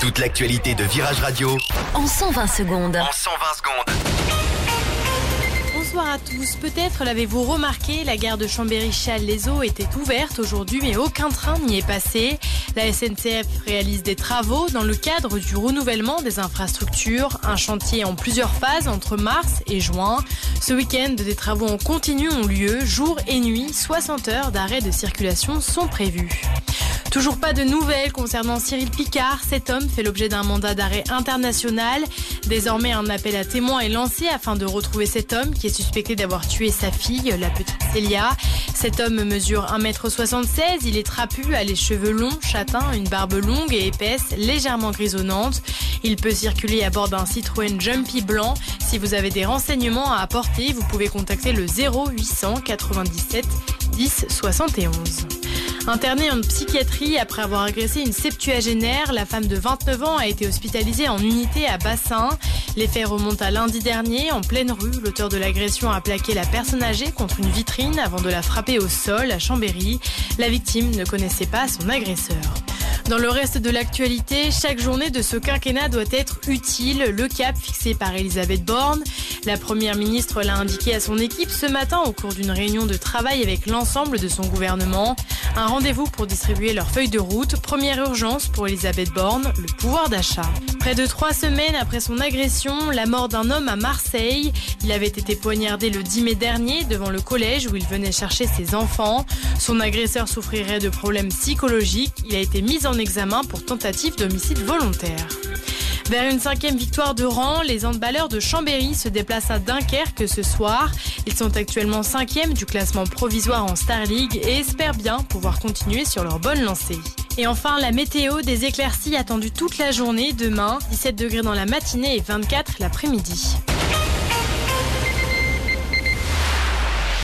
Toute l'actualité de Virage Radio en 120 secondes. Bonsoir à tous. Peut-être l'avez-vous remarqué, la gare de Chambéry-Chasles-les-Eaux était ouverte aujourd'hui, mais aucun train n'y est passé. La SNCF réalise des travaux dans le cadre du renouvellement des infrastructures, un chantier en plusieurs phases entre mars et juin. Ce week-end, des travaux en continu ont lieu, jour et nuit. 60 heures d'arrêt de circulation sont prévues. Toujours pas de nouvelles concernant Cyril Picard. Cet homme fait l'objet d'un mandat d'arrêt international. Désormais, un appel à témoins est lancé afin de retrouver cet homme qui est suspecté d'avoir tué sa fille, la petite Célia. Cet homme mesure 1,76 m. Il est trapu, a les cheveux longs, châtains, une barbe longue et épaisse, légèrement grisonnante. Il peut circuler à bord d'un Citroën Jumpy blanc. Si vous avez des renseignements à apporter, vous pouvez contacter le 0800 97 10 71. Internée en psychiatrie après avoir agressé une septuagénaire, la femme de 29 ans a été hospitalisée en unité à Bassin. Les faits remontent à lundi dernier, en pleine rue. L'auteur de l'agression a plaqué la personne âgée contre une vitrine avant de la frapper au sol à Chambéry. La victime ne connaissait pas son agresseur. Dans le reste de l'actualité, chaque journée de ce quinquennat doit être utile. Le cap fixé par Elisabeth Borne. La première ministre l'a indiqué à son équipe ce matin au cours d'une réunion de travail avec l'ensemble de son gouvernement. Un rendez-vous pour distribuer leur feuille de route. Première urgence pour Elisabeth Borne, le pouvoir d'achat. Près de 3 semaines après son agression, la mort d'un homme à Marseille. Il avait été poignardé le 10 mai dernier devant le collège où il venait chercher ses enfants. Son agresseur souffrirait de problèmes psychologiques. Il a été mis en examen pour tentative d'homicide volontaire. Vers une 5e victoire de rang, les handballeurs de Chambéry se déplacent à Dunkerque ce soir. Ils sont actuellement 5e du classement provisoire en Star League et espèrent bien pouvoir continuer sur leur bonne lancée. Et enfin, la météo, des éclaircies attendues toute la journée demain, 17 degrés dans la matinée et 24 l'après-midi.